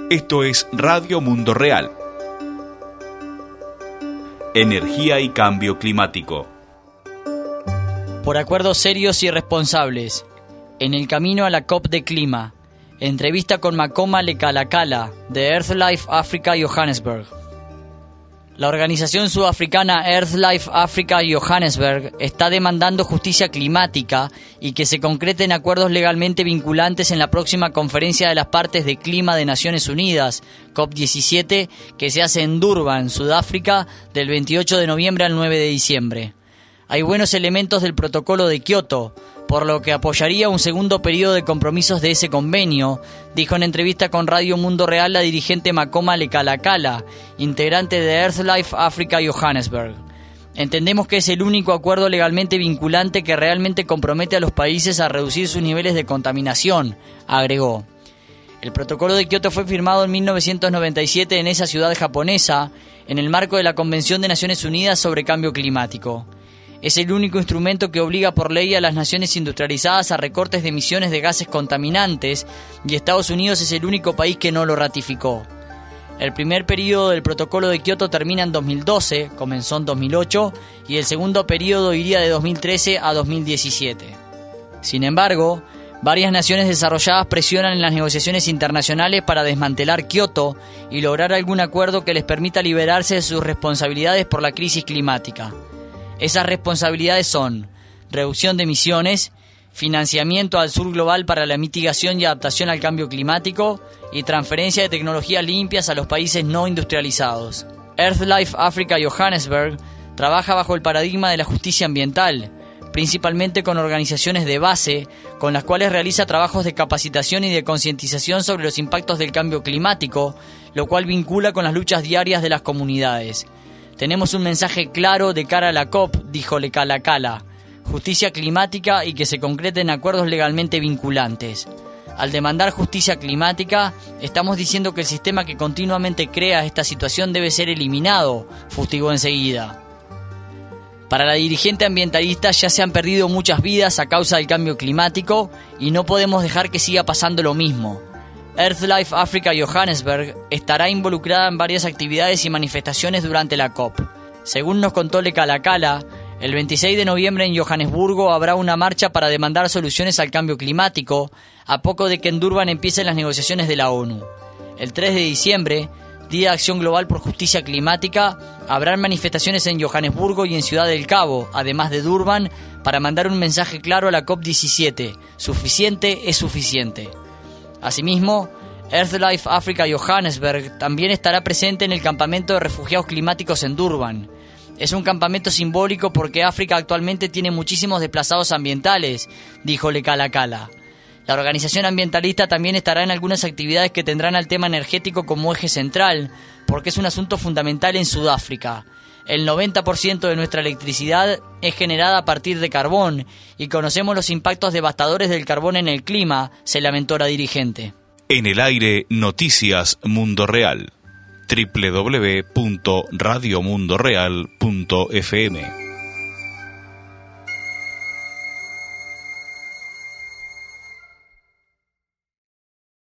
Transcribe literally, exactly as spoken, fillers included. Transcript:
Esto es Radio Mundo Real. Energía y cambio climático. Por acuerdos serios y responsables. En el camino a la COP de clima. Entrevista con Makoma Lekalakala, de Earthlife Africa Johannesburg. La organización sudafricana Earthlife Africa Johannesburg está demandando justicia climática y que se concreten acuerdos legalmente vinculantes en la próxima Conferencia de las Partes de Clima de Naciones Unidas, COP diecisiete, que se hace en Durban, Sudáfrica, del veintiocho de noviembre al nueve de diciembre. Hay buenos elementos del protocolo de Kioto, por lo que apoyaría un segundo periodo de compromisos de ese convenio, dijo en entrevista con Radio Mundo Real la dirigente Makoma Lekalakala, integrante de Earthlife Africa Johannesburg. Entendemos que es el único acuerdo legalmente vinculante que realmente compromete a los países a reducir sus niveles de contaminación, agregó. El protocolo de Kioto fue firmado en mil novecientos noventa y siete en esa ciudad japonesa, en el marco de la Convención de Naciones Unidas sobre Cambio Climático. Es el único instrumento que obliga por ley a las naciones industrializadas a recortes de emisiones de gases contaminantes, y Estados Unidos es el único país que no lo ratificó. El primer periodo del protocolo de Kioto termina en dos mil doce, comenzó en dos mil ocho, y el segundo periodo iría de dos mil trece a dos mil diecisiete. Sin embargo, varias naciones desarrolladas presionan en las negociaciones internacionales para desmantelar Kioto y lograr algún acuerdo que les permita liberarse de sus responsabilidades por la crisis climática. Esas responsabilidades son reducción de emisiones, financiamiento al sur global para la mitigación y adaptación al cambio climático y transferencia de tecnologías limpias a los países no industrializados. Earthlife Africa Johannesburg trabaja bajo el paradigma de la justicia ambiental, principalmente con organizaciones de base, con las cuales realiza trabajos de capacitación y de concientización sobre los impactos del cambio climático, lo cual vincula con las luchas diarias de las comunidades. Tenemos un mensaje claro de cara a la COP, dijo Lekalakala, justicia climática y que se concreten acuerdos legalmente vinculantes. Al demandar justicia climática, estamos diciendo que el sistema que continuamente crea esta situación debe ser eliminado, fustigó enseguida. Para la dirigente ambientalista ya se han perdido muchas vidas a causa del cambio climático y no podemos dejar que siga pasando lo mismo. Earthlife Africa Johannesburg estará involucrada en varias actividades y manifestaciones durante la COP. Según nos contó Lekalakala, el veintiséis de noviembre en Johannesburgo habrá una marcha para demandar soluciones al cambio climático, a poco de que en Durban empiecen las negociaciones de la ONU. El tres de diciembre, Día de Acción Global por Justicia Climática, habrán manifestaciones en Johannesburgo y en Ciudad del Cabo, además de Durban, para mandar un mensaje claro a la COP diecisiete. Suficiente es suficiente. Asimismo, Earthlife Africa Johannesburg también estará presente en el campamento de refugiados climáticos en Durban. Es un campamento simbólico porque África actualmente tiene muchísimos desplazados ambientales, dijo Lekalakala. La organización ambientalista también estará en algunas actividades que tendrán al tema energético como eje central, porque es un asunto fundamental en Sudáfrica. El noventa por ciento de nuestra electricidad es generada a partir de carbón y conocemos los impactos devastadores del carbón en el clima, se lamentó la dirigente. En el aire, Noticias Mundo Real. doble u doble u doble u punto radio mundo real punto f m